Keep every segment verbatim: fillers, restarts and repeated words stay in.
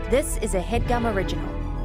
This is a HeadGum original.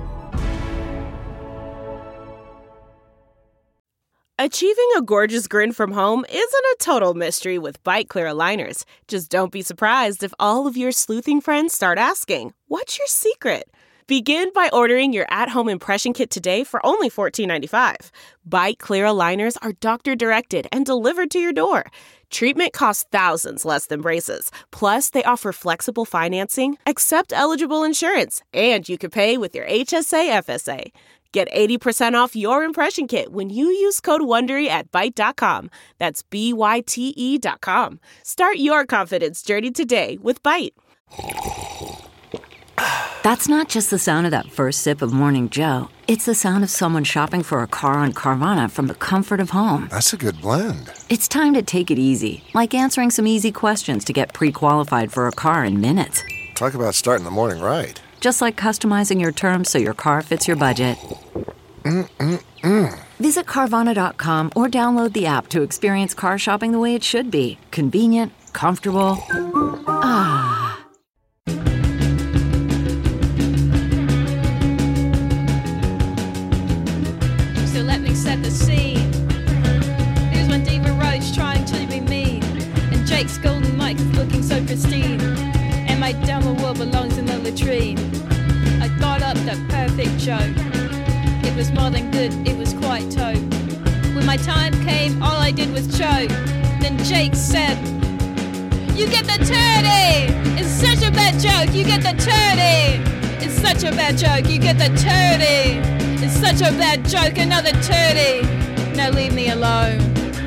Achieving a gorgeous grin from home isn't a total mystery with Byte Clear aligners. Just don't be surprised if all of your sleuthing friends start asking, "What's your secret?" Begin by ordering your at-home impression kit today for only fourteen ninety-five. Byte Clear aligners are doctor-directed and delivered to your door. Treatment costs thousands less than braces. Plus, they offer flexible financing, accept eligible insurance, and you can pay with your H S A F S A. Get eighty percent off your impression kit when you use code WONDERY at byte dot com. That's B Y T E dot com. Start your confidence journey today with Byte. That's not just the sound of that first sip of Morning Joe. It's the sound of someone shopping for a car on Carvana from the comfort of home. That's a good blend. It's time to take it easy, like answering some easy questions to get pre-qualified for a car in minutes. Talk about starting the morning right. Just like customizing your terms so your car fits your budget. Mm-mm-mm. Visit Carvana dot com or download the app to experience car shopping the way it should be. Convenient, comfortable. Ah. So let me set the scene. Here's when Diva Roach trying to be mean, and Jake's golden mic looking so pristine, and my dumber world belongs in the latrine. I thought up the perfect joke. It was more than good, it was quite tote. When my time came, all I did was choke. Then Jake said, "You get the turdy! It's such a bad joke, you get the turdy! It's such a bad joke, you get the turdy! It's such a bad joke, another turdy! Now leave me alone."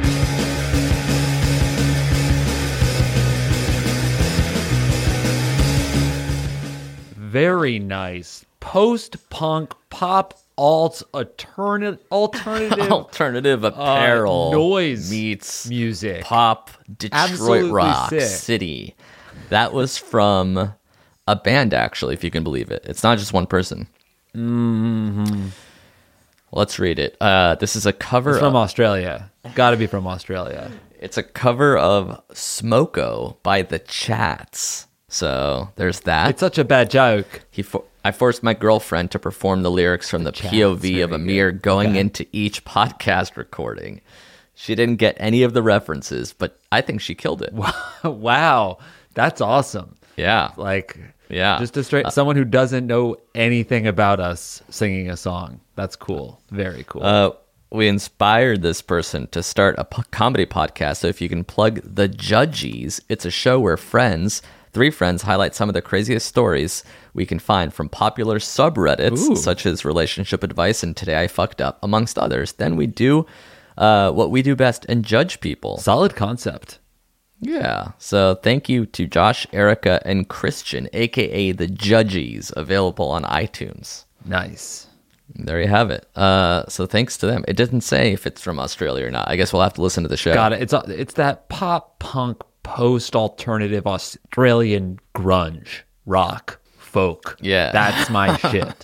Very nice. Post-punk, pop, alt, alternative, alternative, alternative apparel, uh, noise meets music, pop, Detroit Absolutely rock sick. city. That was from a band, actually, if you can believe it. It's not just one person. Mm-hmm. Let's read it. Uh, this is a cover It's from of, Australia. Got to be from Australia. It's a cover of Smoko by The Chats. So there's that. It's such a bad joke. He for- I forced my girlfriend to perform the lyrics from the, the P O V of Amir good. going okay. into each podcast recording. She didn't get any of the references, but I think she killed it. Wow. That's awesome. Yeah. Like, yeah. Just a straight, uh, someone who doesn't know anything about us singing a song. That's cool. Very cool. Uh, we inspired this person to start a p- comedy podcast. So if you can plug The Judgies, it's a show where friends... Three friends highlight some of the craziest stories we can find from popular subreddits, Ooh. such as relationship advice and Today I Fucked Up, amongst others. Then we do uh, what we do best and judge people. Solid concept. Yeah. So thank you to Josh, Erica, and Christian, a k a. The Judgies, available on iTunes. Nice. There you have it. Uh, so thanks to them. It didn't say if it's from Australia or not. I guess we'll have to listen to the show. Got it. It's, it's that pop punk post-alternative Australian grunge, rock, folk. Yeah. That's my shit.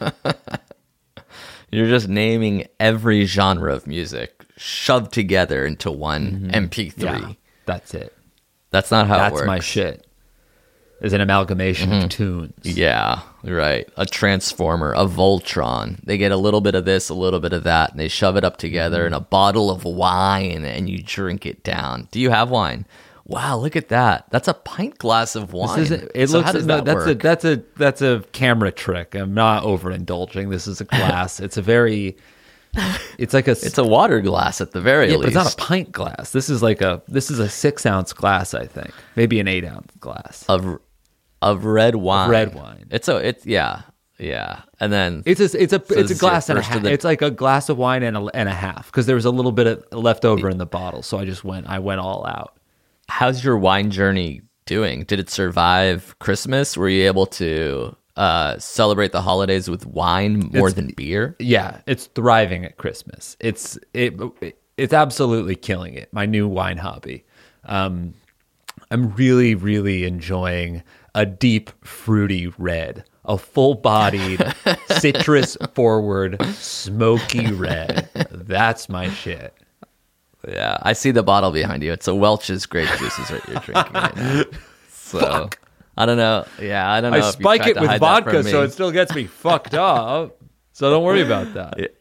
You're just naming every genre of music shoved together into one mm-hmm. M P three. Yeah, that's it. That's not how that's it works. That's my shit. Is an amalgamation mm-hmm. of tunes. Yeah, right. A transformer, a Voltron. They get a little bit of this, a little bit of that, and they shove it up together mm-hmm. in a bottle of wine, and you drink it down. Do you have wine? Wow, look at that. That's a pint glass of wine. This isn't, it so looks how does no, that that's work? a that's a that's a camera trick. I'm not overindulging. This is a glass. It's a very it's like a It's a water glass at the very yeah, least. but it's not a pint glass. This is like a this is a six ounce glass, I think. Maybe an eight ounce glass. Of of red wine. Of red wine. It's a it's yeah. Yeah. And then it's a it's a so it's a glass and a half. The, it's like a glass of wine and a and a half because there was a little bit of left over in the bottle, so I just went I went all out. How's your wine journey doing? Did it survive Christmas? Were you able to uh, celebrate the holidays with wine more it's, than beer? Yeah, it's thriving at Christmas. It's it, it's absolutely killing it. My new wine hobby. Um, I'm really, really enjoying a deep, fruity red, a full-bodied, citrus-forward, smoky red. That's my shit. Yeah, I see the bottle behind you. It's a Welch's grape juice is what you're drinking right now. So, Fuck. I don't know. Yeah, I don't know. I if you spike tried it to with hide that vodka, from so me. it still gets me fucked up. So don't worry about that. Yeah.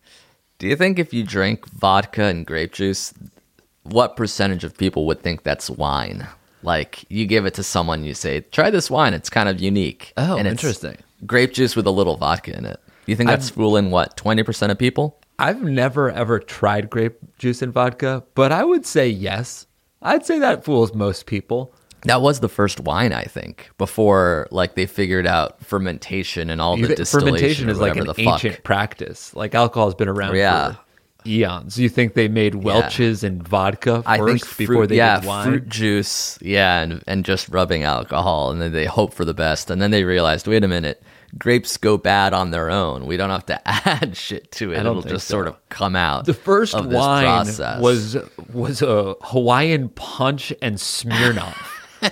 Do you think if you drink vodka and grape juice, what percentage of people would think that's wine? Like, you give it to someone, you say, try this wine, it's kind of unique. Oh, and it's interesting. Grape juice with a little vodka in it. You think that's I've- fooling, what, twenty percent of people? I've never ever tried grape juice and vodka, but I would say yes. I'd say that fools most people. That was the first wine, I think, before like they figured out fermentation and all You the think distillation. fermentation or is like whatever an the ancient fuck. practice. Like alcohol has been around Yeah. for eons. You think they made Welch's and vodka first I think fruit, before they yeah, did wine? fruit juice, yeah, and and just rubbing alcohol, and then they hope for the best, and then they realized, wait a minute, grapes go bad on their own. We don't have to add shit to it. I don't It'll think just so. sort of come out. The first of this wine process. was was a Hawaiian Punch and Smirnoff.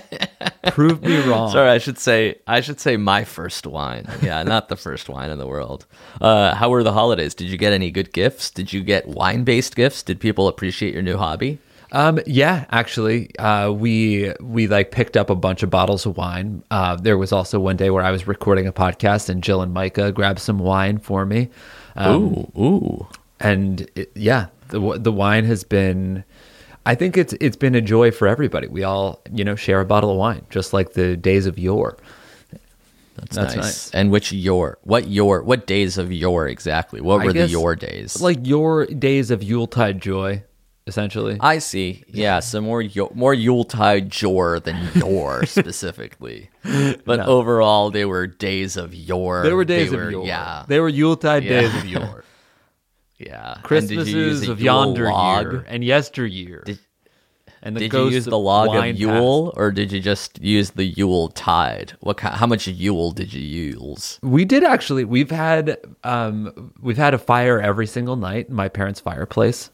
Prove me wrong. Sorry, I should say I should say my first wine. Yeah, not the first wine in the world. Uh, how were the holidays? Did you get any good gifts? Did you get wine-based gifts? Did people appreciate your new hobby? Um, yeah, actually, uh, we we like picked up a bunch of bottles of wine. Uh, there was also one day where I was recording a podcast, and Jill and Micah grabbed some wine for me. Um, ooh, ooh. and it, yeah, the the wine has been. I think it's it's been a joy for everybody. We all, you know, share a bottle of wine, just like the days of yore. That's, That's nice. nice. And which your what your what days of your exactly? What I were the guess, your days? Like your days of Yuletide joy, essentially. I see. Yeah, so more yo- more Yuletide jor than your specifically. But No. overall, they were days of yore. There were days They of were- yore. Yeah, They were Yuletide Yeah. days of yore. yeah. And Christmases did you use a of Yule yonder log? year and yesteryear. Did- and the Did you ghosts use the log wine of Yule, or did you just use the Yule tide? What? ki- How much Yule did you use? past. We did actually. We've had um, we've had a fire every single night in my parents' fireplace,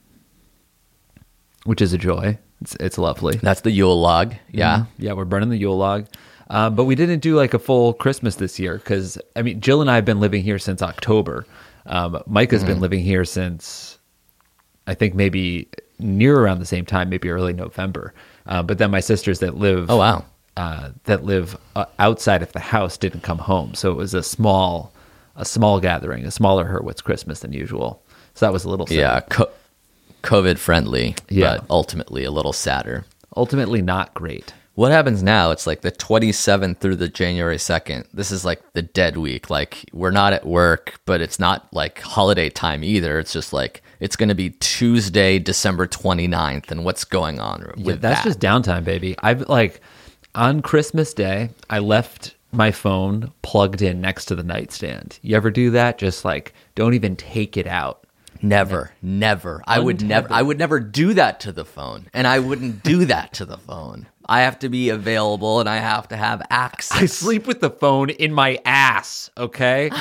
which is a joy. It's it's lovely. That's the Yule log. Yeah. Yeah, we're burning the Yule log. Um, but we didn't do like a full Christmas this year because, I mean, Jill and I have been living here since October. Um, Mike has Mm-hmm. been living here since, I think, maybe near around the same time, maybe early November. Uh, but then my sisters that live Oh, wow. uh, that live uh, outside of the house didn't come home. So it was a small a small gathering, a smaller Hurwitz Christmas than usual. So that was a little sad. Yeah. Co- COVID friendly, Yeah. but ultimately a little sadder. Ultimately not great. What happens now? It's like the twenty-seventh through the January second. This is like the dead week. Like we're not at work, but it's not like holiday time either. It's just like it's going to be Tuesday, December twenty-ninth. And what's going on with Yeah, that's that? just downtime, baby. I've like on Christmas Day, I left my phone plugged in next to the nightstand. You ever do that? Just like don't even take it out. Never, never. I would never. Untethered. I would never do that to the phone, and I wouldn't do that to the phone. I have to be available, and I have to have access. I sleep with the phone in my ass, okay?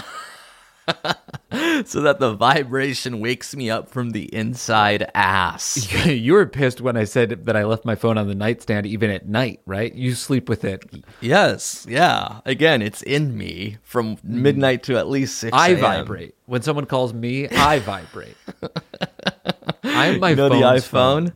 so that the vibration wakes me up from the inside ass. You were pissed when I said that I left my phone on the nightstand even at night, right? You sleep with it. Yes, yeah. Again, it's in me from midnight to at least six. I a m. vibrate. When someone calls me, I vibrate. I'm my You know the phone's iPhone?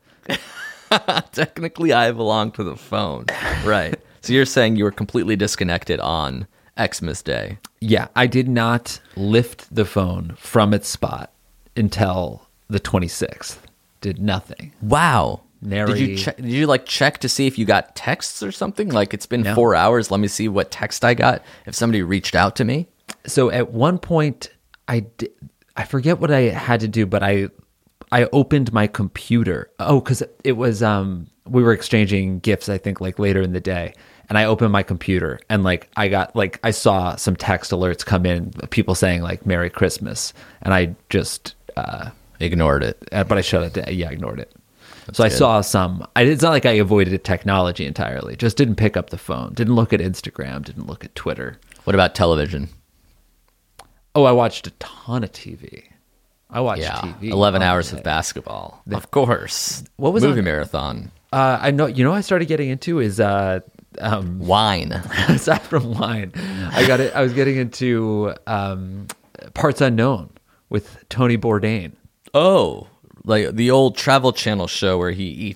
Technically, I belong to the phone. Right. So you're saying you were completely disconnected on Xmas Day. Yeah, I did not lift the phone from its spot until the twenty-sixth. Did nothing. Wow. Nary- Did you check, did you like check to see if you got texts or something? Like it's been No. four hours. Let me see what text I got. If somebody reached out to me. So at one point, I did, I forget what I had to do, but I I opened my computer. Oh, because it was um we were exchanging gifts, I think, like later in the day. And I opened my computer and like I got like I saw some text alerts come in, people saying like Merry Christmas. And I just uh Ignored it. uh, but I shut it down. Yeah, I ignored it. so I good. saw some. I, it's not like I avoided technology entirely. Just didn't pick up the phone. Didn't look at Instagram. Didn't look at Twitter. What about television? Oh, I watched a ton of T V. I watched Yeah. T V. eleven all hours day. of basketball. Of course. What was Movie on- marathon? Uh, I know. You know, what I started getting into is uh, um, Wine. aside from wine. I got it. I was getting into um, Parts Unknown with Tony Bourdain. Oh, like the old Travel Channel show where he eats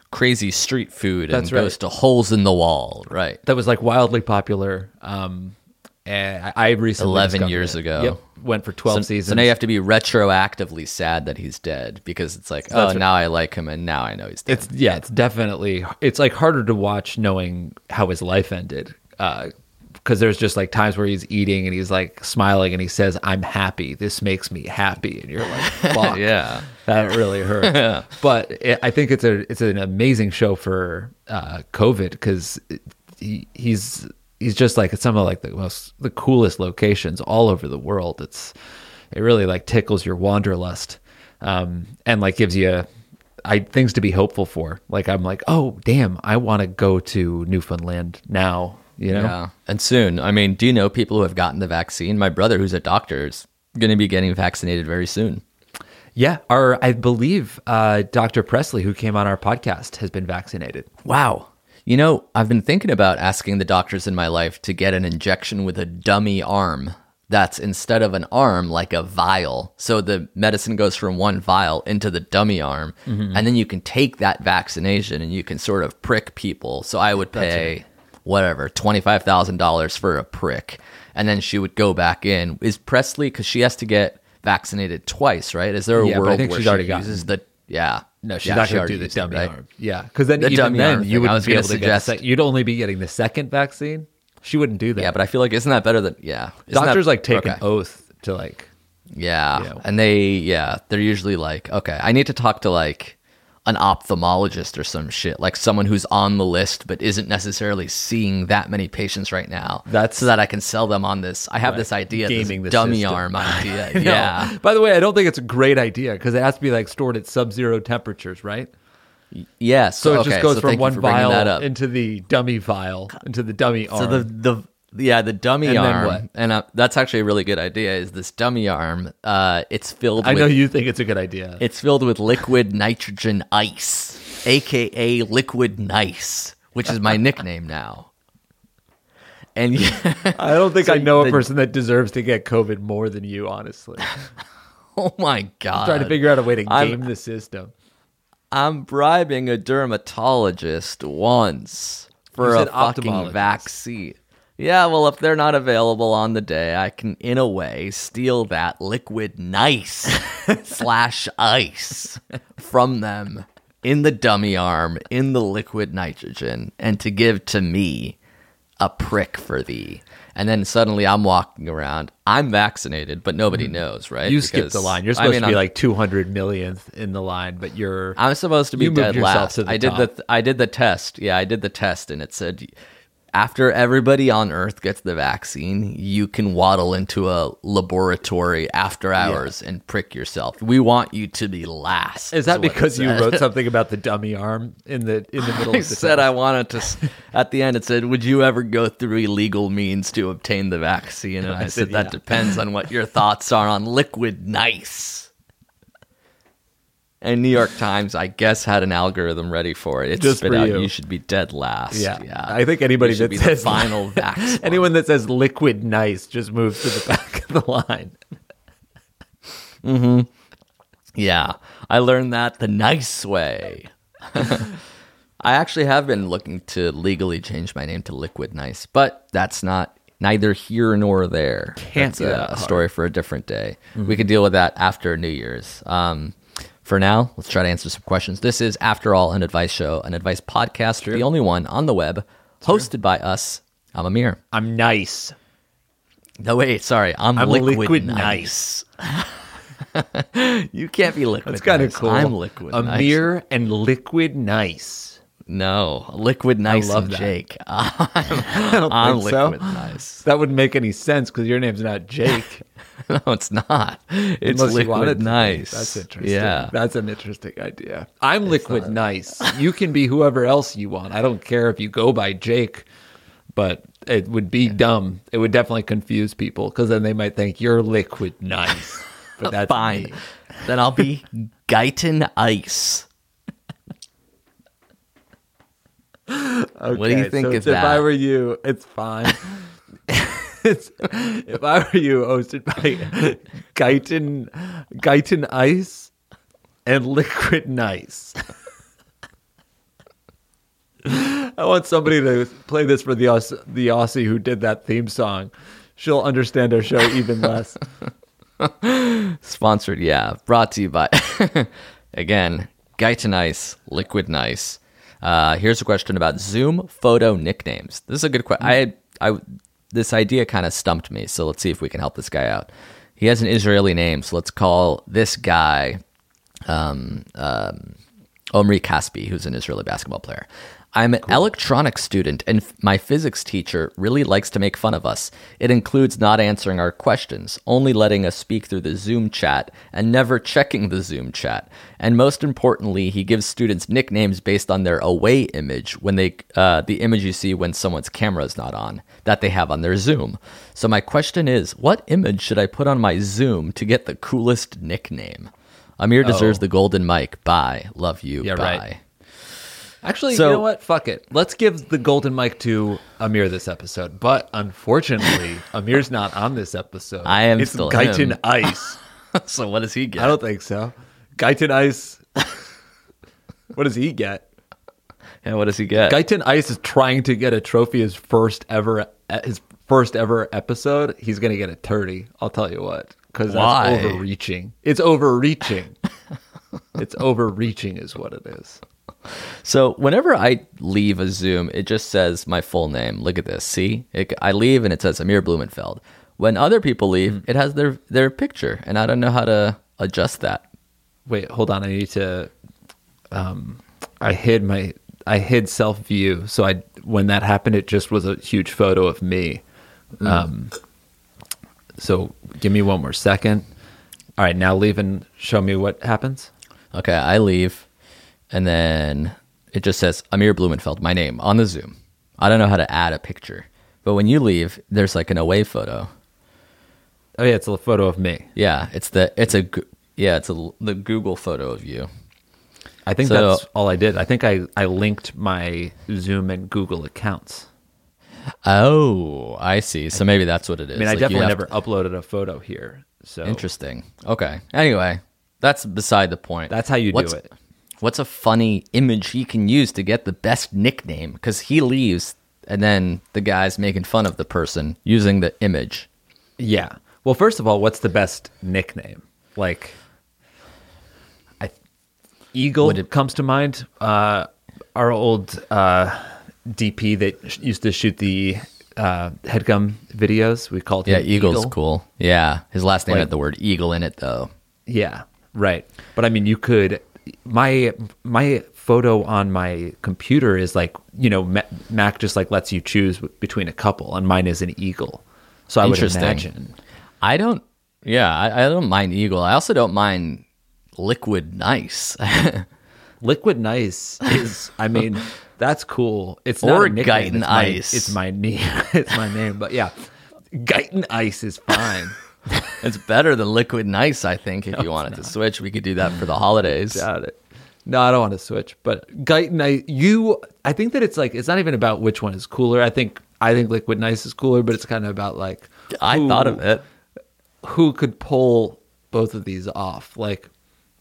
crazy street food and That's right. goes to holes in the wall, right? That was like wildly popular. Um, and I, I recently eleven discovered years it. ago. Yep, went for twelve So, seasons. so now you have to be retroactively sad that he's dead because it's like, So oh, that's now I like him and now I know he's dead. It's yeah, it's definitely it's like harder to watch knowing how his life ended. Uh, because there's just like times where he's eating and he's like smiling and he says, "I'm happy. This makes me happy," and you're like, "Fuck, Yeah. that really hurts." But it, I think it's a it's an amazing show for uh, COVID because he, he's he's just like at some of like the most the coolest locations all over the world. It's it really like tickles your wanderlust um, and like gives you I things to be hopeful for. Like I'm like, oh damn, I want to go to Newfoundland now. You know. Yeah. And soon. I mean, do you know people who have gotten the vaccine? My brother, who's a doctor, is going to be getting vaccinated very soon. Yeah, our I believe uh, Doctor Presley, who came on our podcast, has been vaccinated. Wow. You know, I've been thinking about asking the doctors in my life to get an injection with a dummy arm. That's instead of an arm, like a vial. So the medicine goes from one vial into the dummy arm, mm-hmm. and then you can take that vaccination and you can sort of prick people. So I would pay whatever, twenty-five thousand dollars for a prick. And then she would go back in. Is Presley, because she has to get vaccinated twice, right? Is there a Yeah, but world I think where she's she already uses gotten- the, yeah. No, she's yeah, not she going to already do the used it, dummy right? arm. Yeah, because then The even dummy then arm you thing, I wouldn't was be gonna able to suggest- get the sec- you'd only be getting the second vaccine. She wouldn't do that. Yeah, but I feel like, isn't that better than, yeah. Isn't Doctors that, like take okay. an oath to like, Yeah. you know. And they, yeah, they're usually like, okay, I need to talk to like an ophthalmologist or some shit, like someone who's on the list but isn't necessarily seeing that many patients right now. That's- so that I can sell them on this. I have Right. this idea, Gaming this the dummy system. arm idea. No. Yeah. By the way, I don't think it's a great idea because it has to be like stored at sub-zero temperatures, right? Yes. So it okay, just goes so from thank you one for bringing vial that up. into the dummy vial, into the dummy arm. So the the yeah the dummy And then arm, what? and uh, that's actually a really good idea. Is this dummy arm? Uh, it's filled. I with, know you think it's a good idea. It's filled with liquid nitrogen ice, aka Liquid Nice, which is my nickname now. And yeah, I don't think so I know a the- person that deserves to get COVID more than you, honestly. oh my god, Trying to figure out a way to I'm- game the system. I'm bribing a dermatologist once for You a said fucking ophthalmologist. vaccine. Yeah, well, if they're not available on the day, I can, in a way, steal that Liquid Nice slash ice from them in the dummy arm, in the liquid nitrogen, and to give to me a prick for thee. And then suddenly I'm walking around. I'm vaccinated, but nobody knows, right? You skipped Because, the line. You're I supposed mean, to be I'm- like two hundred millionth in the line, but you're I'm supposed to be You moved dead yourself last. to the I did top. the I did the test. Yeah, I did the test, and it said after everybody on Earth gets the vaccine, you can waddle into a laboratory after hours and prick yourself. We want you to be last. Is that what it because you said. wrote something about the dummy arm in the in the middle I of the said I sentence? wanted to. s- At the end, it said, "Would you ever go through illegal means to obtain the vaccine?" And I, I said, said, "That yeah. depends on what your thoughts are on Liquid Nice." And New York Times, I guess, had an algorithm ready for it. It Just spit for out, you. you should be dead last. Yeah. Yeah, I think anybody You should that be says the final vax. Anyone that says Liquid Nice just moves to the back of the line. Yeah, I learned that the nice way. I actually have been looking to legally change my name to Liquid Nice, but that's not neither here nor there. Can't that's be a, that a hard. story for a different day. We can deal with that after New Year's. Um, for now, let's try to answer some questions. This is, after all, an advice show, an advice podcast, the only one on the web, hosted by us. I'm Amir. I'm nice. No, wait, sorry. I'm, I'm Liquid, Liquid Nice. You can't be Liquid That's kind of Nice. cool. I'm Liquid Nice. Amir and Liquid Nice. No, Liquid Nice love and that. Jake. I'm, I don't I'm think so. Liquid Nice. That wouldn't make any sense because your name's not Jake. No, it's not. It's Unless you wanted Liquid to be. Nice. That's interesting. Yeah. That's an interesting idea. I'm Liquid Nice. You can be whoever else you want. I don't care if you go by Jake, but it would be dumb. It would definitely confuse people because then they might think you're Liquid Nice. But that's Fine. me. Then I'll be Guyton Ice. Okay, What do you think so of If that? I were you, it's fine. it's, if I were you, hosted by Guyton, Guyton Ice and Liquid Nice. I want somebody to play this for the Aus- the Aussie who did that theme song. She'll understand our show even less. Sponsored, yeah. Brought to you by, again, Guyton Ice, Liquid Nice. Uh, here's a question about Zoom photo nicknames. This is a good question. I, I, this idea kind of stumped me, so let's see if we can help this guy out. He has an Israeli name, so let's call this guy um, um, Omri Caspi, who's an Israeli basketball player. I'm an cool. electronics student, and f- my physics teacher really likes to make fun of us. It includes not answering our questions, only letting us speak through the Zoom chat, and never checking the Zoom chat. And most importantly, he gives students nicknames based on their away image, when they uh, the image you see when someone's camera is not on, that they have on their Zoom. So my question is, what image should I put on my Zoom to get the coolest nickname? Amir deserves oh. the golden mic. Bye. Love you. Yeah, Bye. right. Actually, So- you know what? Fuck it. Let's give the golden mic to Amir this episode. But unfortunately, Amir's not on this episode. I am it's still Guyton him. Ice. So what does he get? I don't think so. Guyton Ice. What does he get? Yeah, what does he get? Guyton Ice is trying to get a trophy his first ever his first ever episode. He's gonna get a thirty. I'll tell you what, because Why? that's overreaching. It's overreaching. It's overreaching, is what it is. So whenever I leave a Zoom, it just says my full name. Look at this. See, it, I leave and it says Amir Blumenfeld. When other people leave, mm. it has their their picture, and I don't know how to adjust that. Wait, hold on. I need to. Um, I hid my. I hid self view, so I when that happened, it just was a huge photo of me. Mm. Um, so give me one more second. All right, now leave and show me what happens. Okay, I leave, and then it just says Amir Blumenfeld, my name, on the Zoom. I don't know how to add a picture, but when you leave, there's like an away photo. Oh yeah, it's a photo of me. Yeah, it's the it's a yeah it's a the Google photo of you. I think So- that's all I did. I think I, I linked my Zoom and Google accounts. Oh, I see. So maybe that's what it is. I mean, I Like, you definitely have never to- uploaded a photo here. So Interesting. Okay. Anyway, that's beside the point. that's how you what's, do it. What's a funny image he can use to get the best nickname? Because he leaves, and then the guy's making fun of the person using the image. Yeah. Well, first of all, what's the best nickname? Like, I Eagle Would it- comes to mind. Uh, our old uh, D P that sh- used to shoot the uh, headgum videos. We called him Yeah, Eagle's Eagle. cool. Yeah, his last name Like- had the word eagle in it, though. Yeah, right. But I mean, you could. My my photo on my computer is like, you know, Ma- Mac just like lets you choose w- between a couple, and mine is an eagle. So I would Interesting. imagine. I don't. Yeah, I, I don't mind eagle. I also don't mind liquid nice. Liquid Nice is, I mean, that's cool. It's Or not a nickname, Guyton it's my- Ice. It's my name. It's my name. But yeah, Guyton Ice is fine. It's better than liquid nice, I think. If you wanted to switch, we could do that for the holidays. Got it. No, I don't want to switch. But Guyton Ice, you, I think that it's like, it's not even about which one is cooler. I think, I think Liquid Nice is cooler, but it's kind of about like, I who- thought of it. who could pull both of these off. Like,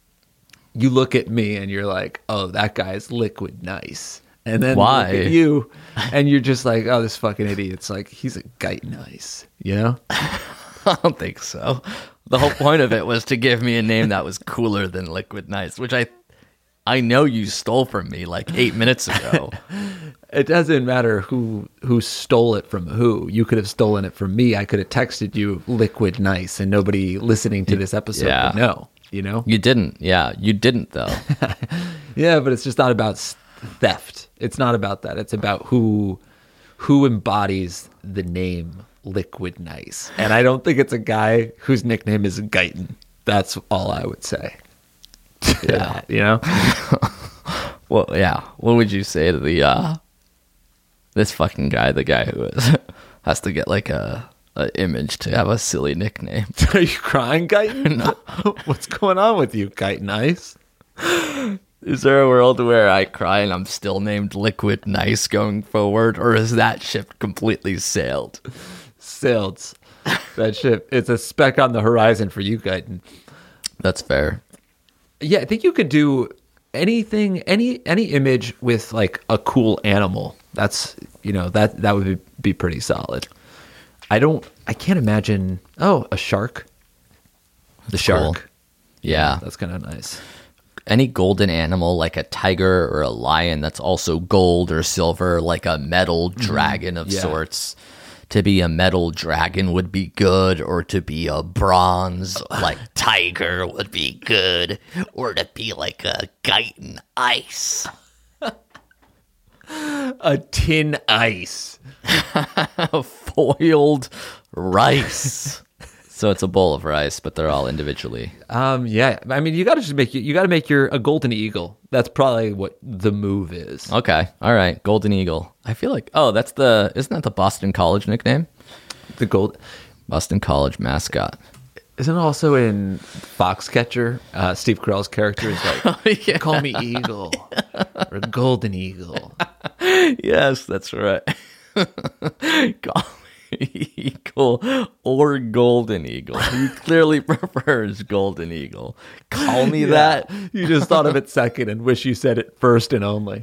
you look at me and you're like, oh, that guy's Liquid Nice. And then Why? look at you and you're just like, oh, this fucking idiot's like, he's a Guyton Ice, you know? I don't think so. The whole point of it was to give me a name that was cooler than Liquid Nice, which I I know you stole from me like eight minutes ago. It doesn't matter who who stole it from who. You could have stolen it from me. I could have texted you Liquid Nice and nobody listening to this episode Yeah. would know, you know? You didn't. Yeah, you didn't, though. Yeah, but it's just not about s- theft. It's not about that. It's about who who embodies the name Liquid Nice. And I don't think it's a guy whose nickname is Guyton. That's all I would say. Yeah, you know? Well, yeah. What would you say to the uh this fucking guy, the guy who is, has to get like a, a image to have a silly nickname? Are you crying, Guyton? No. What's going on with you, Guyton Ice? Is there a world where I cry and I'm still named Liquid Nice going forward, or is that ship completely sailed? Sailed. That ship. It's a speck on the horizon for you, Guyton. That's fair. Yeah, I think you could do anything, any any image with like a cool animal. That's you know that that would be, be pretty solid. I don't. I can't imagine. Oh, a shark. The That's shark. cool. Yeah. That's kind of nice. Any golden animal like a tiger or a lion that's also gold or silver, like a metal dragon of Yeah. sorts. To be a metal dragon would be good, or to be a bronze like tiger would be good, or to be like a Guyton ice. A tin ice. Foiled rice. So it's a bowl of rice, but they're all individually. Um, yeah. I mean, you got to just make you got to make your a golden eagle. That's probably what the move is. Okay. All right. Golden Eagle. I feel like, oh, that's the, isn't that the Boston College nickname? The gold. Boston College mascot. Isn't it also in Foxcatcher? Uh, Steve Carell's character is like, Yeah. call me Eagle or Golden Eagle. Yes, that's right. Call me Eagle or Golden Eagle. He clearly prefers Golden Eagle. Call me that. You just thought of it second and wish you said it first and only.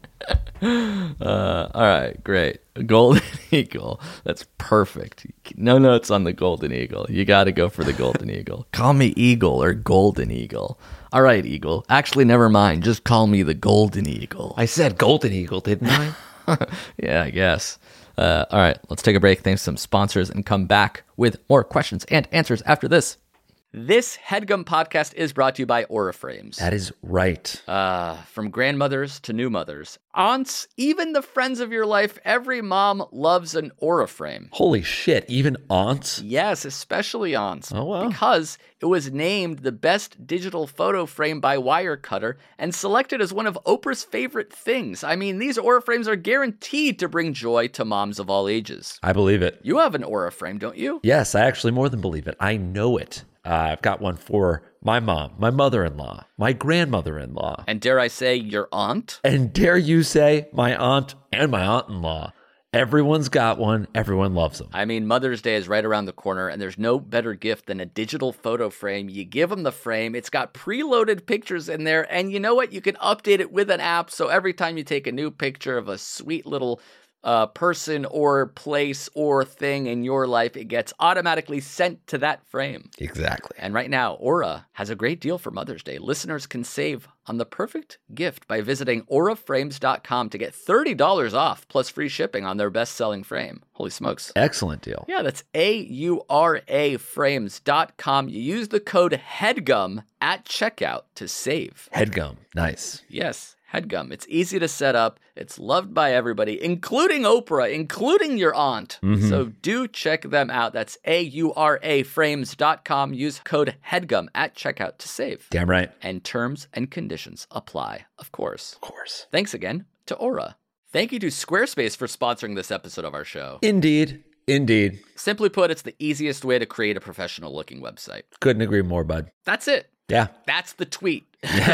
Uh, all right, great. Golden Eagle. That's perfect. No notes on the Golden Eagle. You got to go for the Golden Eagle. Call me Eagle or Golden Eagle. All right, Eagle. Actually, never mind. Just call me the Golden Eagle. I said Golden Eagle, didn't I? Yeah, I guess. Uh, all right, let's take a break. Thanks to some sponsors and come back with more questions and answers after this. This HeadGum podcast is brought to you by Aura Frames. That is right. Uh, from grandmothers to new mothers, aunts, even the friends of your life, every mom loves an Aura frame. Holy shit, even aunts? Yes, especially aunts. Oh, wow. Because it was named the best digital photo frame by Wirecutter and selected as one of Oprah's favorite things. I mean, these Aura frames are guaranteed to bring joy to moms of all ages. I believe it. You have an Aura frame, don't you? Yes, I actually more than believe it. I know it. Uh, I've got one for my mom, my mother-in-law, my grandmother-in-law, And dare I say, your aunt? and dare you say my aunt and my aunt-in-law. Everyone's got one. Everyone loves them. I mean, Mother's Day is right around the corner, and there's no better gift than a digital photo frame. You give them the frame, it's got preloaded pictures in there, and you know what? You can update it with an app, so every time you take a new picture of a sweet little uh, person or place or thing in your life, it gets automatically sent to that frame. Exactly. And right now, Aura has a great deal for Mother's Day. Listeners can save on the perfect gift by visiting aura frames dot com to get thirty dollars off plus free shipping on their best-selling frame. Holy smokes. Excellent deal. Yeah, that's A U R A frames dot com. You use the code HEADGUM at checkout to save. Headgum. Nice. Yes, HEADGUM. It's easy to set up. It's loved by everybody, including Oprah, including your aunt. Mm-hmm. So do check them out. That's A U R A frames dot com. Use code HEADGUM at checkout to save. Damn right. And terms and conditions apply, of course. Of course. Thanks again to Aura. Thank you to Squarespace for sponsoring this episode of our show. Indeed. Indeed. Simply put, it's the easiest way to create a professional-looking website. Couldn't agree more, bud. That's it. Yeah. That's the tweet.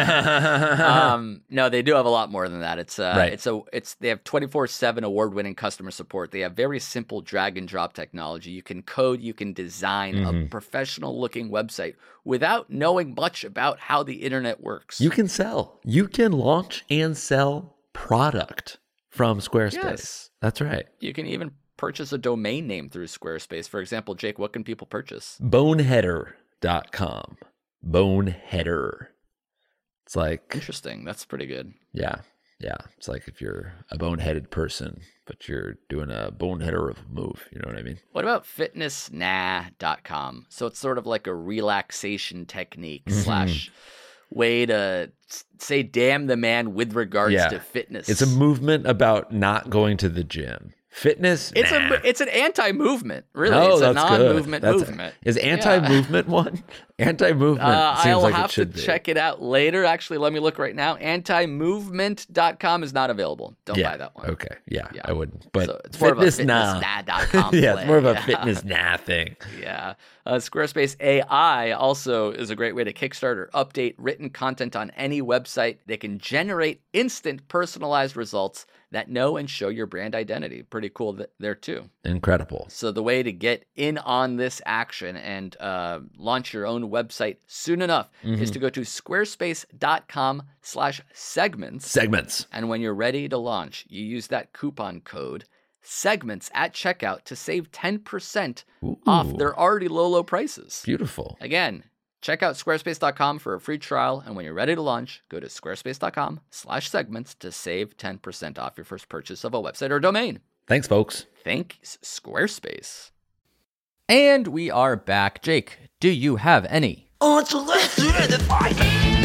um, no, they do have a lot more than that. It's uh, Right. it's a it's they have twenty-four seven award-winning customer support. They have very simple drag and drop technology. You can code, you can design Mm-hmm. a professional-looking website without knowing much about how the internet works. You can sell. You can launch and sell product from Squarespace. Yes. That's right. You can even purchase a domain name through Squarespace. For example, Jake, what can people purchase? Boneheader dot com. Boneheader. It's like, Interesting. That's pretty good. yeah, yeah. It's like if you're a boneheaded person, but you're doing a boneheader of a move. You know what I mean? What about fitness nah dot com? So it's sort of like a relaxation technique Mm-hmm. slash way to s- say damn the man with regards Yeah. to fitness. It's a movement about not going to the gym. Fitness? It's nah. a it's an anti-movement, really. No, it's a that's good. non-movement That's- movement. Is anti-movement one? Anti-movement Uh, seems I'll like have it should to be. check it out later. Actually, let me look right now. anti movement dot com is not available. Don't yeah. buy that one. Okay. Yeah, Yeah. I wouldn't. But So it's more fitness of a nah. fitness nah dot com yeah, it's play. more of a Yeah. fitness nah thing. Yeah. Uh, Squarespace A I also is a great way to kickstart or update written content on any website. They can generate instant personalized results that know and show your brand identity. Pretty cool th- there too. Incredible. So the way to get in on this action and uh, launch your own website soon enough mm-hmm. is to go to squarespace.com slash segments. Segments. And when you're ready to launch, you use that coupon code segments at checkout to save ten percent Ooh. Off their already low, low prices. Beautiful. Again, check out squarespace dot com for a free trial. And when you're ready to launch, go to squarespace.com slash segments to save ten percent off your first purchase of a website or domain. Thanks, folks. Thanks, Squarespace. And we are back. Jake, do you have any? Oh, so let's do the fight.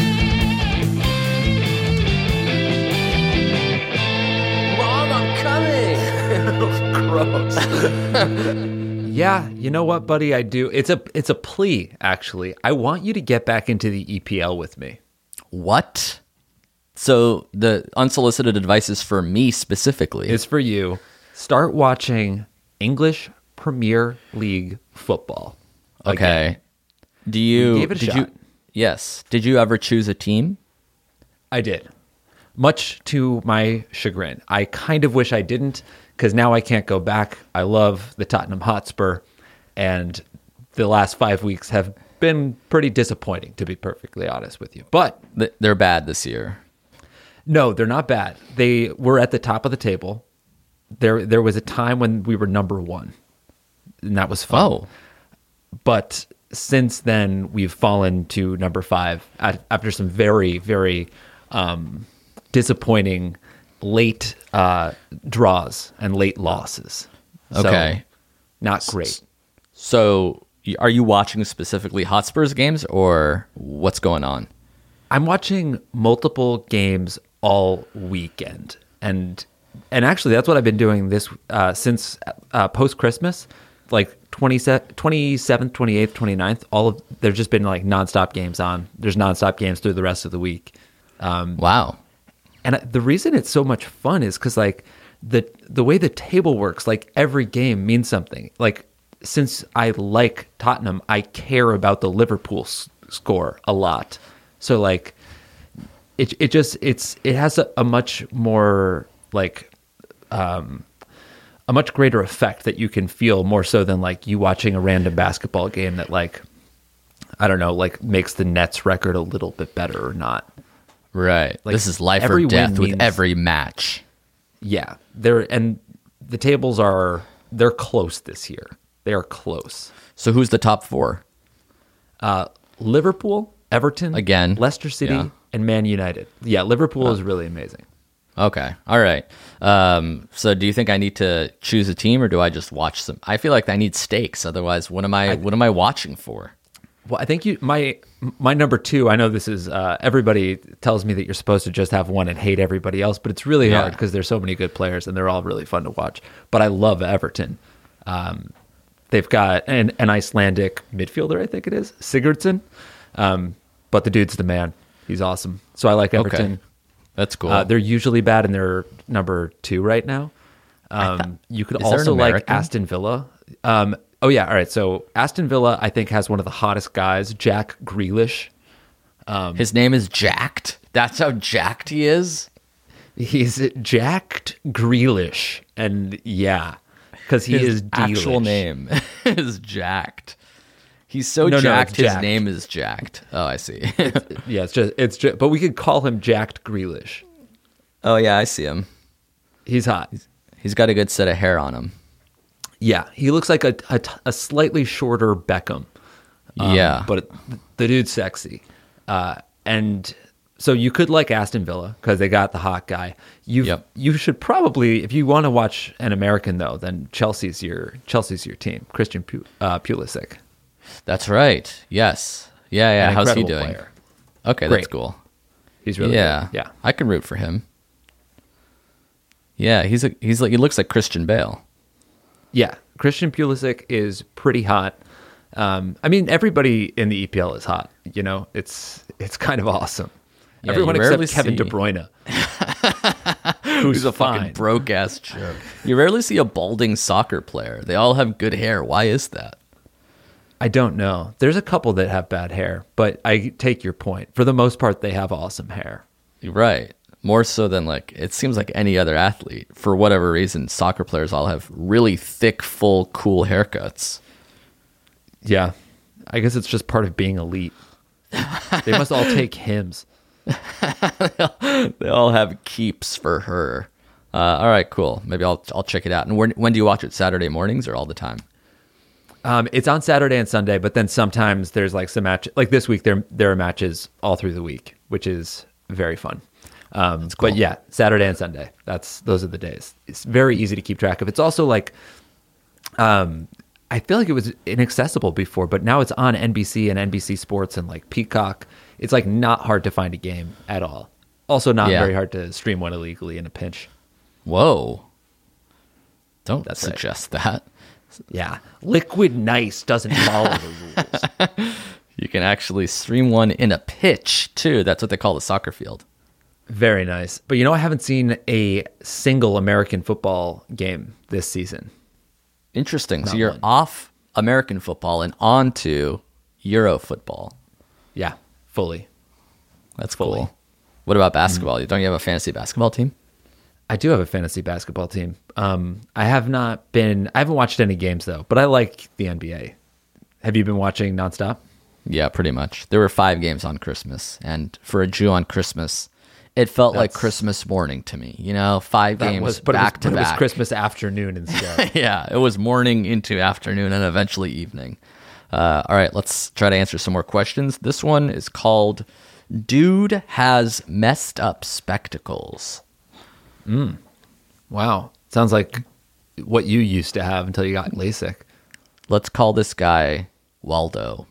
Mom, I'm coming. Gross. Yeah, you know what, buddy? I do. It's a it's a plea, actually. I want you to get back into the E P L with me. What? So the unsolicited advice is for me specifically. It's for you. Start watching English Premier League football. Okay. Again. Do you, you gave it a did shot. you Yes. Did you ever choose a team? I did. Much to my chagrin. I kind of wish I didn't, because now I can't go back. I love the Tottenham Hotspur, and the last five weeks have been pretty disappointing, to be perfectly honest with you. But Th- they're bad this year. no, they're not bad. They were at the top of the table. There, there was a time when we were number one, and that was fun. Oh. But since then, we've fallen to number five at, after some very, very um, disappointing late uh, draws and late losses. Okay. So, not great. So y- are you watching specifically Hotspurs games or what's going on? I'm watching multiple games all weekend, and and actually that's what I've been doing this uh, since uh, post Christmas, like twenty-seventh, twenty-eighth, twenty-ninth. All of there's just been like nonstop games on. There's nonstop games through the rest of the week. Um, Wow. And the reason it's so much fun is because like the the way the table works, like every game means something. Like since I like Tottenham, I care about the Liverpool s- score a lot. So like it it just it's it has a, a much more like um a much greater effect that you can feel more so than like you watching a random basketball game that like I don't know like makes the Nets record a little bit better or not. Right. Like, this is life every or death win with means- every match. Yeah, they're and the tables are they're close this year. They are close. So who's the top four? Uh, Liverpool, Everton, Again. Leicester City, Yeah. and Man United. Yeah, Liverpool is really amazing. Okay. All right. Um, so do you think I need to choose a team or do I just watch some? I feel like I need stakes. Otherwise, what am I, what am I watching for? Well, I think you my my number two. I know this is uh, everybody tells me that you're supposed to just have one and hate everybody else, but it's really Yeah. hard because there's so many good players and they're all really fun to watch. But I love Everton. Um, they've got an, an Icelandic midfielder, I think it is Sigurdsson. Um, but the dude's the man. He's awesome. So I like Everton. Okay. That's cool. Uh, they're usually bad and they're number two right now. Um, you could Is there an also like American? Aston Villa. Um, oh yeah, all right. So Aston Villa, I think, has one of the hottest guys, Jack Grealish. His name is Jacked. That's how jacked he is. He's jacked Grealish, and yeah, because he His is actual Dealish. name is Jacked. He's so No, no, jacked. it's His jacked. name is Jacked. Oh, I see. Yeah, it's just it's just, but we could call him Jacked Grealish. oh yeah, I see him. He's hot. He's got a good set of hair on him. Yeah, he looks like a a, a slightly shorter Beckham. Um, Yeah. but the dude's sexy, uh, and so you could like Aston Villa because they got the hot guy. You Yep. you should probably, if you want to watch an American though, then Chelsea's your Chelsea's your team. Christian Pu- uh, Pulisic, That's right. Yes. Yeah, yeah. An How's he incredible doing? player. Okay, Great. that's cool. He's really yeah. good. Yeah. I can root for him. Yeah, he's a, he's like he looks like Christian Bale. Yeah, Christian Pulisic is pretty hot. Um, I mean, everybody in the E P L is hot. You know, it's it's kind of awesome. Yeah, Everyone you except rarely Kevin see- De Bruyne, who's a fine. fucking broke ass joke. You rarely see a balding soccer player. They all have good hair. Why is that? I don't know. There's a couple that have bad hair, but I take your point. For the most part, they have awesome hair. Right. more so than like, it seems like any other athlete. For whatever reason, soccer players all have really thick, full, cool haircuts. Yeah. I guess it's just part of being elite. They must all take hymns. They all have keeps for her. Uh, all right, cool. Maybe I'll I'll check it out. And when, when do you watch it? Saturday mornings or all the time? Um, it's on Saturday and Sunday, but then sometimes there's like some match. Like this week, there there are matches all through the week, which is very fun. Um, That's cool. But yeah, Saturday and Sunday. That's those are the days. It's very easy to keep track of. It's also like, um, I feel like it was inaccessible before, but now it's on N B C and N B C Sports and like Peacock. It's like not hard to find a game at all. Also, not Yeah. very hard to stream one illegally in a pinch. Whoa. Don't That's right. suggest that. Yeah, Liquid Nice doesn't follow the rules. You can actually stream one in a pitch, too. That's what they call the soccer field. Very nice. But you know, I haven't seen a single American football game this season. Interesting. So Not you're one. off American football and on to Euro football. Yeah, fully. That's Fully. cool. What about basketball? Don't you have a fantasy basketball team? I do have a fantasy basketball team. Um, I have not been, I haven't watched any games though, but I like the N B A. Have you been watching nonstop? Yeah, pretty much. There were five games on Christmas. And for a Jew on Christmas, it felt like That's- Christmas morning to me. You know, five That games was, but back it was, to but it was back. Christmas afternoon instead. Yeah, it was morning into afternoon and eventually evening. Uh, all right, let's try to answer some more questions. This one is called Dude Has Messed Up Spectacles. Wow. Sounds like what you used to have until you got LASIK. Let's call this guy Waldo.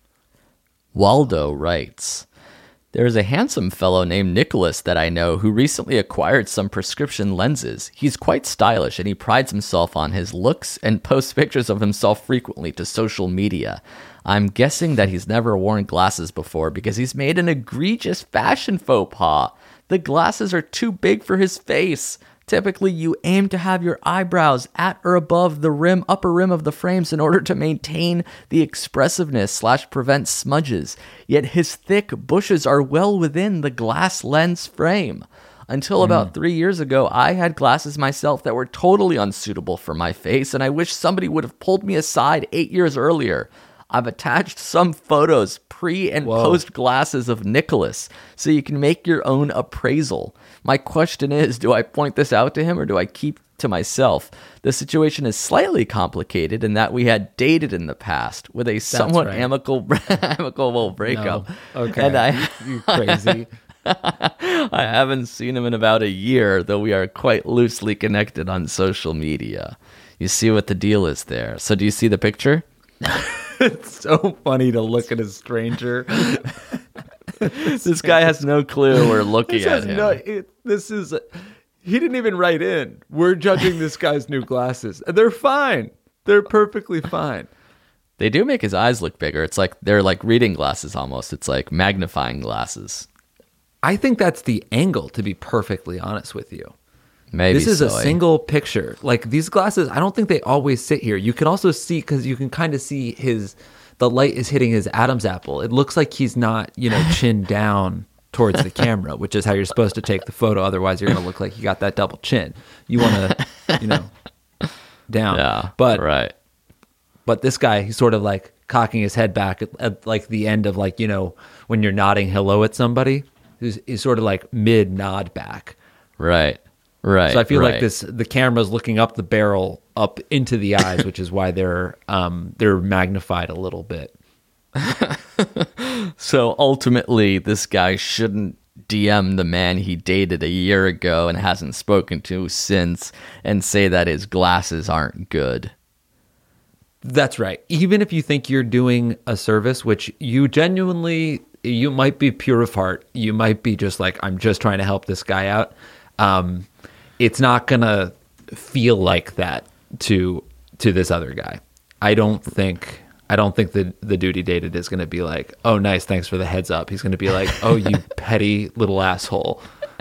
Waldo writes, There's a handsome fellow named Nicholas that I know who recently acquired some prescription lenses. He's quite stylish and he prides himself on his looks and posts pictures of himself frequently to social media. I'm guessing that he's never worn glasses before because he's made an egregious fashion faux pas. The glasses are too big for his face. Typically, you aim to have your eyebrows at or above the rim, upper rim of the frames in order to maintain the expressiveness slash prevent smudges. Yet his thick bushes are well within the glass lens frame. Until about three years ago, I had glasses myself that were totally unsuitable for my face, and I wish somebody would have pulled me aside eight years earlier. I've attached some photos, pre and Whoa. post glasses of Nicholas, so you can make your own appraisal. My question is, do I point this out to him or do I keep to myself? The situation is slightly complicated in that we had dated in the past with a somewhat right. amicable, amicable breakup. No. Okay. And I, You crazy. I haven't seen him in about a year, though we are quite loosely connected on social media. You see what the deal is there. So do you see the picture? It's so funny to look at a stranger. This guy has no clue we're looking This at has him. no, it, this is, he didn't even write in. We're judging this guy's new glasses. They're fine. They're perfectly fine. They do make his eyes look bigger. It's like they're like reading glasses almost. It's like magnifying glasses. I think that's the angle, to be perfectly honest with you. Maybe This is a so, eh? single picture. Like these glasses, I don't think they always sit here. You can also see, because you can kind of see his, the light is hitting his Adam's apple. It looks like he's not, you know, chin down towards the camera, which is how you're supposed to take the photo. Otherwise, you're going to look like you got that double chin. You want to, you know, down. Yeah, But right. But this guy, he's sort of like cocking his head back at, at like the end of like, you know, when you're nodding hello at somebody. He's, he's sort of like mid nod back. Right. Right. So I feel right. like this, the camera's looking up the barrel up into the eyes, which is why they're um, they're magnified a little bit. So ultimately, this guy shouldn't D M the man he dated a year ago and hasn't spoken to since and say that his glasses aren't good. That's right. Even if you think you're doing a service, which you genuinely, you might be pure of heart. You might be just like, I'm just trying to help this guy out. Um, it's not going to feel like that to to this other guy. I don't think I don't think the the dude he dated is going to be like, oh, nice, thanks for the heads up. He's going to be like, oh, you petty little asshole.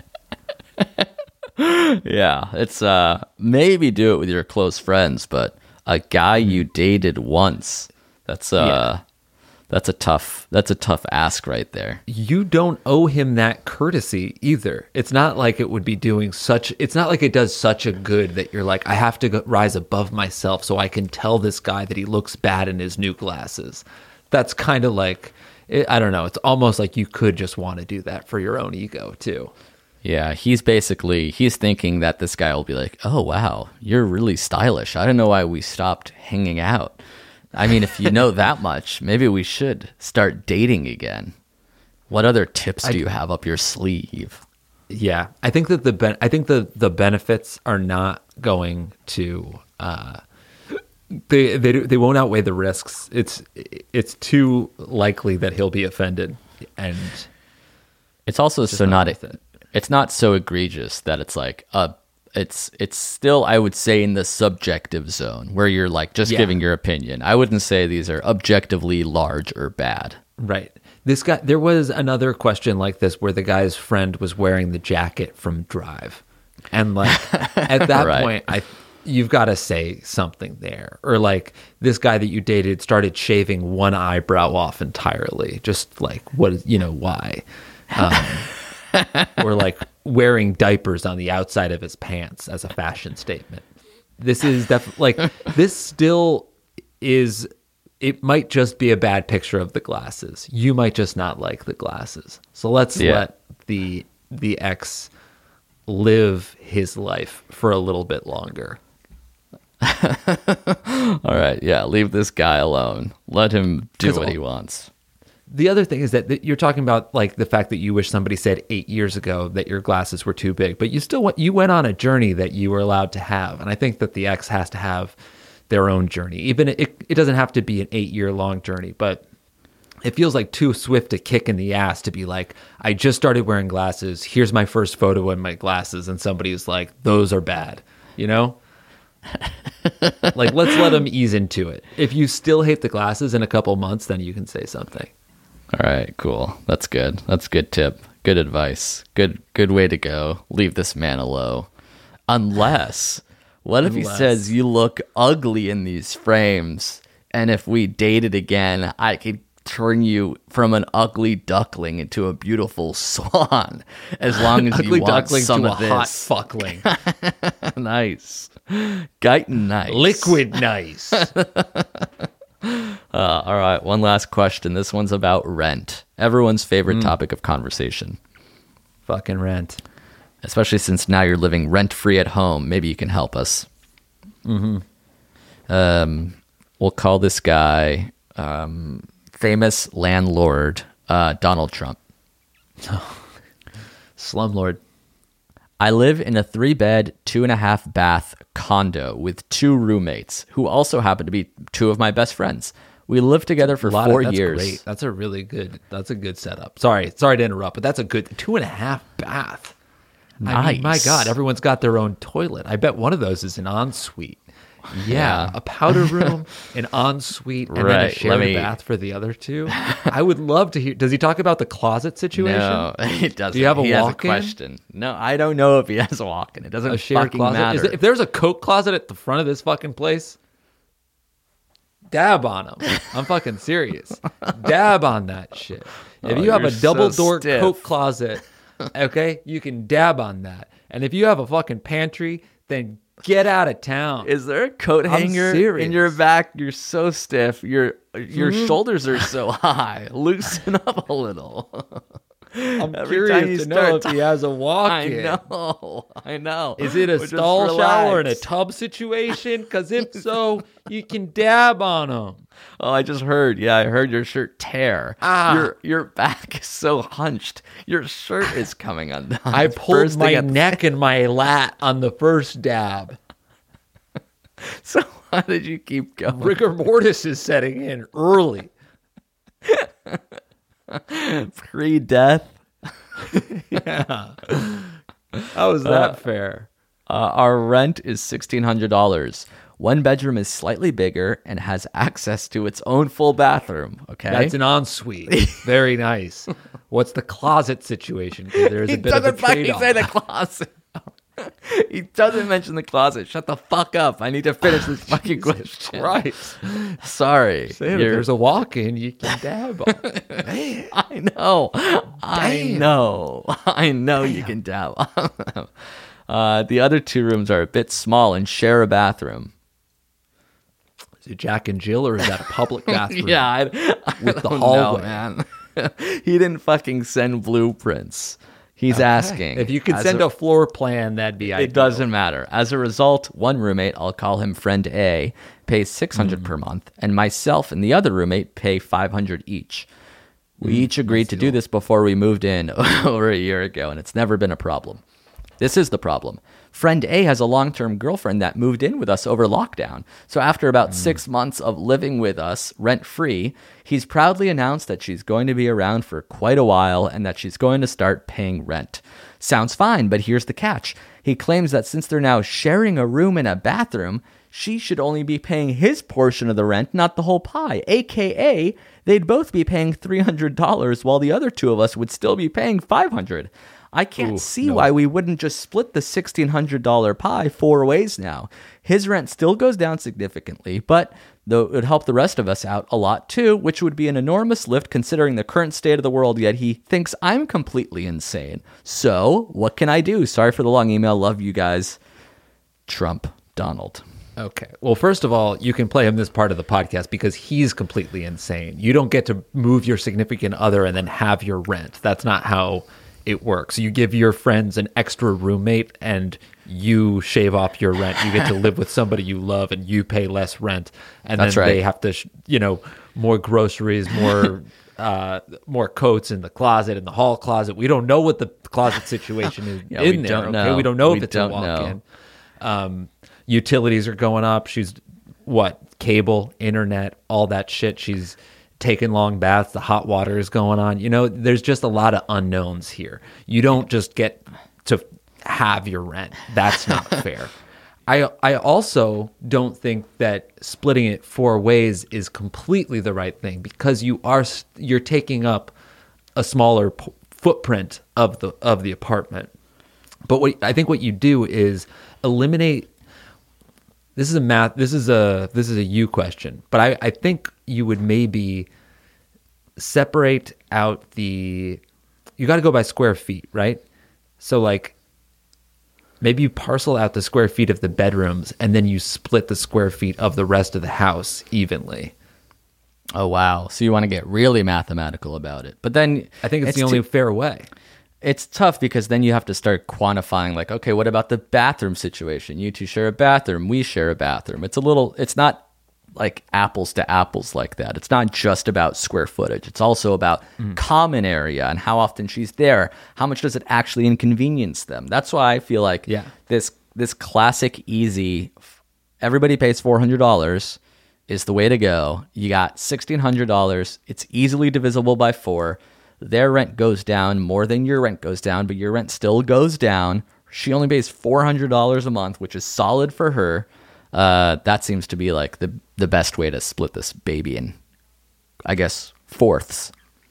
Yeah, it's uh maybe do it with your close friends, but a guy you dated once, that's uh Yeah. That's a tough that's a tough ask right there. You don't owe him that courtesy either. It's not like it would be doing such, it's not like it does such a good that you're like, I have to go, rise above myself so I can tell this guy that he looks bad in his new glasses. That's kind of like, it, I don't know. It's almost like you could just want to do that for your own ego too. Yeah, he's basically, he's thinking that this guy will be like, oh, wow, you're really stylish. I don't know why we stopped hanging out. I mean, if you know that much, maybe we should start dating again. What other tips do you have up your sleeve? Yeah, I think that the ben- I think the the benefits are not going to uh, they they they won't outweigh the risks. It's it's too likely that he'll be offended, and it's also so not, not it. It's not so egregious that it's like uh it's it's still, I would say, in the subjective zone where you're like just Yeah. giving your opinion. I wouldn't say these are objectively large or bad. Right. This guy, there was another question like this where the guy's friend was wearing the jacket from Drive. And like at that Right. point, I you've got to say something there. Or like this guy that you dated started shaving one eyebrow off entirely. Just like, what, you know, why? Um, or like wearing diapers on the outside of his pants as a fashion statement. This is definitely like, this still is, it might just be a bad picture of the glasses. You might just not like the glasses. So let's Yeah. let the the ex live his life for a little bit longer. All right, yeah, leave this guy alone. Let him do 'Cause what all- he wants. The other thing is that th- you're talking about like the fact that you wish somebody said eight years ago that your glasses were too big, but you still went, you went on a journey that you were allowed to have. And I think that the ex has to have their own journey. Even it, it doesn't have to be an eight year long journey, but it feels like too swift a kick in the ass to be like, I just started wearing glasses. Here's my first photo in my glasses. And somebody's like, those are bad, you know? Like, let's let them ease into it. If you still hate the glasses in a couple months, then you can say something. All right, cool. That's good. That's a good tip. Good advice. Good good way to go. Leave this man alone. Unless, what if he Unless. says you look ugly in these frames, and if we dated again, I could turn you from an ugly duckling into a beautiful swan, as long as Ugly you want duckling some to of a hot this. fuckling. Nice. Guyton nice. Liquid nice. Uh, all right, one last question. This one's about rent. Everyone's favorite Mm. topic of conversation. Fucking rent. Especially since now you're living rent-free at home. Maybe you can help us. Mm-hmm. Um, we'll call this guy um, famous landlord uh, Donald Trump. Slumlord. I live in a three-bed, two-and-a-half-bath condo with two roommates who also happen to be two of my best friends. We lived together for Lot four of, that's years. Great. That's a really good. That's a good setup. Sorry, sorry to interrupt, but that's a good two and a half bath. I mean, my Nice. God, everyone's got their own toilet. I bet one of those is an ensuite. Yeah, Yeah. a powder room, an ensuite, and then a Right, let shared me- bath for the other two. I would love to hear. Does he talk about the closet situation? No, it doesn't. Do you have a he has a walk-in? question. No, I don't know if he has a walk-in. It doesn't A shared fucking closet. matter. Is it, if there's a coat closet at the front of this fucking place, dab on them. I'm fucking serious. Dab on that shit. If Oh, you have you're a double so door stiff. coat closet, okay, you can dab on that. And if you have a fucking pantry, then get out of town. Is there a coat I'm hanger serious. in your back? You're so stiff. Your your shoulders are so high. Loosen up a little. I'm every time you curious to know if start he has a I walk-in. know. I know. Is it a But just stall shower and a relax. tub situation? Because if so, you can dab on them. Oh, I just heard. Yeah, I heard your shirt tear. Ah. Your your back is so hunched. Your shirt is coming undone. I It's pulled bursting my at the- neck and my lat on the first dab. So why did you keep going? Rigor mortis is setting in early. Pre-death. How is that fair? Uh, our rent is sixteen hundred dollars. One bedroom is slightly bigger and has access to its own full bathroom. Okay, That's an ensuite. Very nice. What's the closet situation? 'Cause There's a he bit of a doesn't fucking trade-off. say the closet. He doesn't mention the closet. Shut the fuck up. I need to finish this fucking question. Right. Sorry. Say if You're- there's a walk-in, you can dab on it. Man. I know. I Damn. know. I know you can dab on them. Uh, the other two rooms are a bit small and share a bathroom. Is it Jack and Jill, or is that a public bathroom? Yeah, I, I With the don't know, hallway. man. He didn't fucking send blueprints. He's asking. If you could As send a- a, floor plan, that'd be ideal. It doesn't matter. As a result, one roommate, I'll call him friend A, pays six hundred Mm. per month, and myself and the other roommate pay five hundred each. We Mm, each agreed to do this before we moved in over a year ago, and it's never been a problem. This is the problem. Friend A has a long-term girlfriend that moved in with us over lockdown. So after about Mm. six months of living with us rent-free, he's proudly announced that she's going to be around for quite a while and that she's going to start paying rent. Sounds fine, but here's the catch. He claims that since they're now sharing a room and a bathroom, she should only be paying his portion of the rent, not the whole pie. A K A, they'd both be paying three hundred dollars while the other two of us would still be paying five hundred dollars. I can't Ooh, see no. why we wouldn't just split the sixteen hundred dollars pie four ways now. His rent still goes down significantly, but though it would help the rest of us out a lot too, which would be an enormous lift considering the current state of the world, yet he thinks I'm completely insane. So, what can I do? Sorry for the long email. Love you guys. Trump, Donald. Okay. Well, first of all, you can play him this part of the podcast because he's completely insane. You don't get to move your significant other and then have your rent. That's not how it works. You give your friends an extra roommate and you shave off your rent. You get to live with somebody you love and you pay less rent. And That's then right. they have to, sh- you know, more groceries, more uh, more coats in the closet, in the hall closet. We don't know what the closet situation is Yeah, we in there. don't okay? know. We don't know We if it's don't a walk-in. know. Um, utilities are going up. She's what? Cable, internet, all that shit. She's taking long baths. The hot water is going on. You know, there's just a lot of unknowns here. You don't just get to have your rent. That's not fair. I I also don't think that splitting it four ways is completely the right thing because you are s- you're taking up a smaller p- footprint of the of the apartment. But what I think what you do is eliminate. This is a math. This is a this is a you question. But I, I think you would maybe separate out the. You got to go by square feet, right? So like, maybe you parcel out the square feet of the bedrooms, and then you split the square feet of the rest of the house evenly. Oh, wow. So you want to get really mathematical about it. But then I think it's, the only too- fair way. It's tough because then you have to start quantifying like, okay, what about the bathroom situation? You two share a bathroom. We share a bathroom. It's a little, it's not like apples to apples like that. It's not just about square footage. It's also about common area and how often she's there. How much does it actually inconvenience them? That's why I feel like Yeah. this, this classic easy, everybody pays four hundred dollars is the way to go. You got sixteen hundred dollars. It's easily divisible by four. Their rent goes down more than your rent goes down, but your rent still goes down. She only pays four hundred dollars a month, which is solid for her. Uh, that seems to be like the, the best way to split this baby in, I guess, fourths.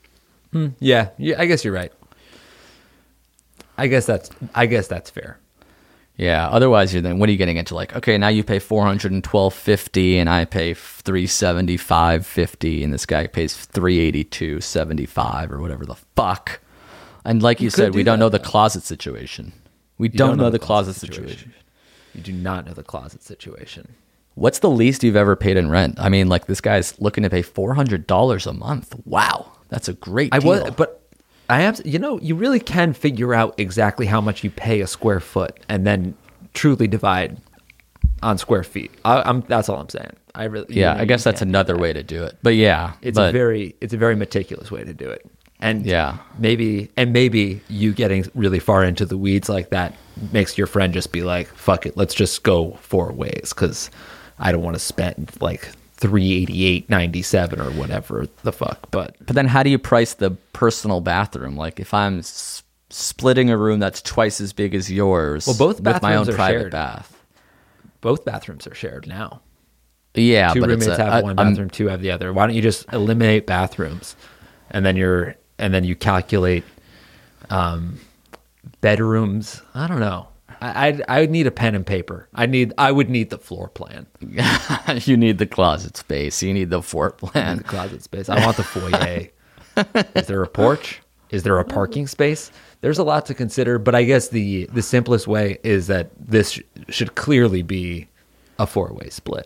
Yeah, yeah. I guess you're right. I guess that's I guess that's fair. Yeah. Otherwise, you're then what are you getting into? Like, okay, now you pay four hundred and twelve fifty, and I pay three seventy five fifty, and this guy pays three eighty two seventy five or whatever the fuck. And like you, could said, we do don't that, know the though. closet situation. We You don't, know, the closet, situation. You do not know the closet situation. What's the least you've ever paid in rent? I mean, like this guy's looking to pay four hundred dollars a month. Wow, that's a great I deal. was, but I am. You know, you really can figure out exactly how much you pay a square foot, and then truly divide on square feet. I, I'm. That's all I'm saying. I really. yeah, you know, I guess you that's can do another that. way to do it. But yeah, It's but a very. It's a very meticulous way to do it. And Yeah. maybe and maybe you getting really far into the weeds like that makes your friend just be like, "Fuck it, let's just go four ways," because I don't want to spend like three eighty eight ninety seven or whatever the fuck. But But then how do you price the personal bathroom? Like if I'm s- splitting a room that's twice as big as yours Well, both with my own bathrooms are private shared. bath. both bathrooms are shared now. Yeah, Two but roommates it's a, have a- one I'm- bathroom, two have the other. Why don't you just eliminate bathrooms, and then you're and then you calculate um, bedrooms? I don't know. I I'd, I would need a pen and paper. I need I would need the floor plan. You need the closet space. You need the floor plan. The closet space. I want the foyer. Is there a porch? Is there a parking space? There's a lot to consider, but I guess the the simplest way is that this sh- should clearly be a four-way split.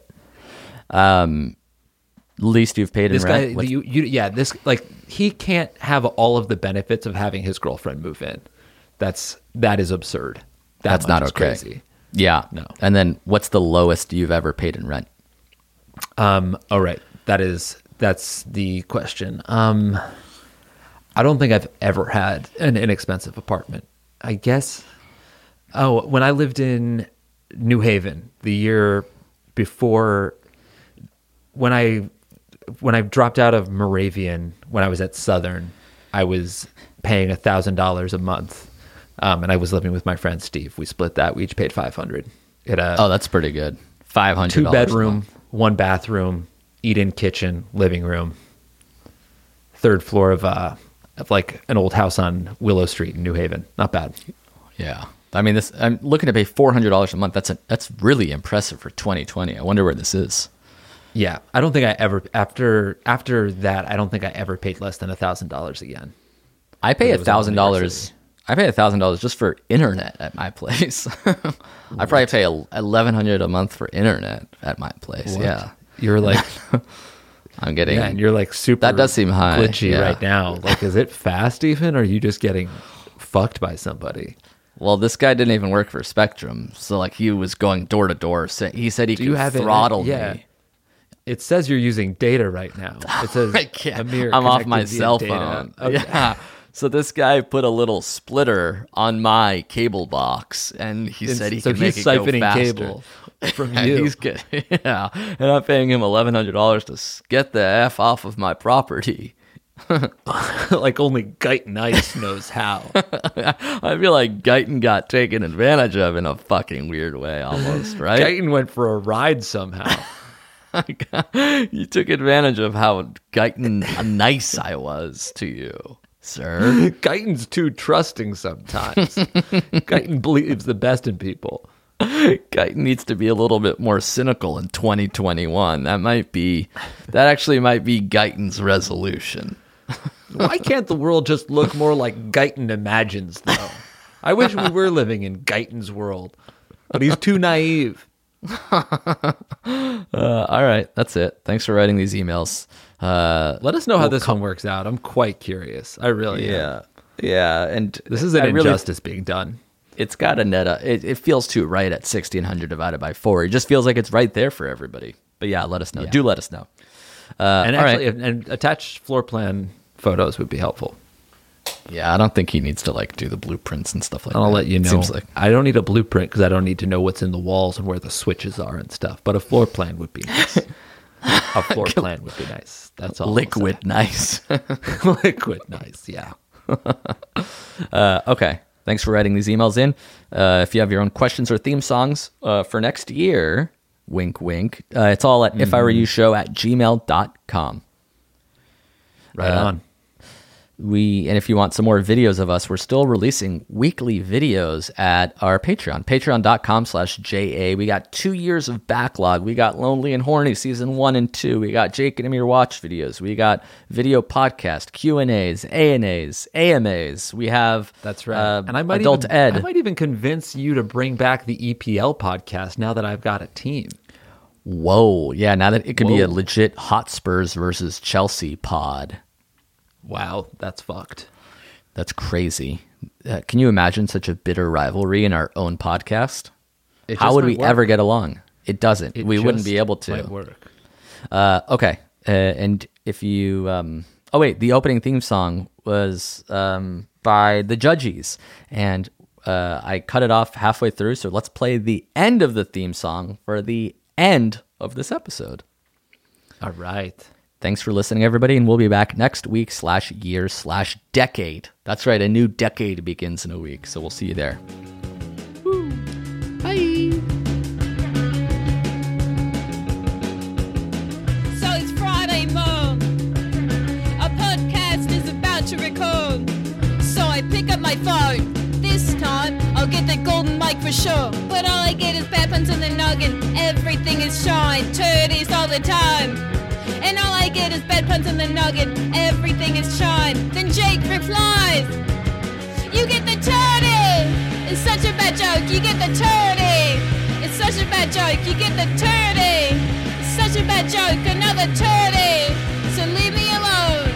Um, least you've paid in This rent. guy, What's- you, you, yeah, this like he can't have all of the benefits of having his girlfriend move in. That's that is absurd. That That's much not is okay. Crazy. Yeah. No. And then what's the lowest you've ever paid in rent? Um. All right. That is that's the question. Um. I don't think I've ever had an inexpensive apartment. I guess. Oh, when I lived in New Haven, the year before, when I when I dropped out of Moravian, when I was at Southern, I was paying a thousand dollars a month, um, and I was living with my friend Steve. We split that. We each paid five hundred. It a Oh, that's pretty good. Five hundred. two bedroom, one bathroom, eat-in kitchen, living room, third floor of uh of like an old house on Willow Street in New Haven. Not bad. Yeah. I mean, this. I'm looking to pay four hundred dollars a month. That's a, that's really impressive for twenty twenty. I wonder where this is. Yeah, I don't think I ever after after that. I don't think I ever paid less than a thousand dollars again. I pay But it a was in thousand New York dollars. City. I pay a thousand dollars just for internet at my place. I probably pay eleven hundred a month for internet at my place. What? Yeah, You're like, I'm getting. yeah, and you're like super. That does seem high, glitchy yeah. right now. Like, is it fast even, or are you just getting fucked by somebody? Well, this guy didn't even work for Spectrum, so like he was going door to door. sa- He said he Do could you have it- throttle yeah. me. It says you're using data right now. It says I can't. Amir I'm off connected my via cell data. phone. Okay. Yeah. So this guy put a little splitter on my cable box, and he And said he so could make he's it go siphoning faster. cable from And you. he's good. Yeah, and I'm paying him eleven hundred dollars to s- get the f off of my property. Like only Guyton Ice knows how. I feel like Guyton got taken advantage of in a fucking weird way, almost, right? Guyton went for a ride somehow. You took advantage of how Guyton nice I was to you, sir. Guyton's too trusting sometimes. Guyton believes the best in people. Guyton needs to be a little bit more cynical in twenty twenty-one. That might be, that actually might be Guyton's resolution. Why can't the world just look more like Guyton imagines, though? I wish we were living in Guyton's world, but he's too naive. Uh, all right, that's it. Thanks for writing these emails. Uh, Let us know how this one works out. I'm quite curious. I really am. yeah, yeah, and This is an I really- injustice being done. It's got a net. Uh, it, it feels too right at sixteen hundred divided by four. It just feels like it's right there for everybody. But yeah, let us know. Yeah. Do let us know. Uh, And all right. actually, and attached floor plan photos would be helpful. Yeah, I don't think he needs to like do the blueprints and stuff like I'll that. let you know. Seems like I don't need a blueprint because I don't need to know what's in the walls and where the switches are and stuff. But a floor plan would be nice. A floor plan would be nice. That's all. I'll liquid nice. say. Liquid nice. Yeah. uh, okay. Thanks for writing these emails in. Uh, if you have your own questions or theme songs uh, for next year, wink, wink, uh, it's all at Mm-hmm. if I were you show at gmail dot com. Right Uh, on. We and if you want some more videos of us, we're still releasing weekly videos at our Patreon, patreon.com slash JA. We got two years of backlog. We got Lonely and Horny season one and two. We got Jake and Amir watch videos. We got video podcast, Q and A's, A and A's, A M A's. We have That's right. uh, and I might adult even, ed. I might even convince you to bring back the E P L podcast now that I've got a team. Whoa, yeah. Now that it could be a Whoa. legit Hotspurs versus Chelsea pod. Wow, that's fucked. That's crazy. Uh, can you imagine such a bitter rivalry in our own podcast? It How just would might we work. ever get along? It doesn't. It we wouldn't just be able to. might work. Uh, okay. Uh, and if you, um, oh wait, the opening theme song was um, by the Judgies, and uh, I cut it off halfway through. So let's play the end of the theme song for the end of this episode. All right. Thanks for listening, everybody, and we'll be back next week slash year slash decade. That's right, a new decade begins in a week, so we'll see you there. So it's Friday morn. A podcast is about to record. So I pick up my phone. This time I'll I'll get the golden mic for sure. But all I get is bad puns in the noggin. Everything is shine, turdies all the time. And all I get is bad puns in the noggin. Everything is shine. Then Jake replies, you get the turdy. It's such a bad joke, you get the turdy. It's such a bad joke, you get the turdy. It's such a bad joke, another turdy. So leave me alone.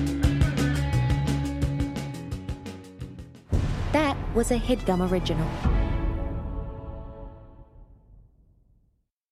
That was a HeadGum original.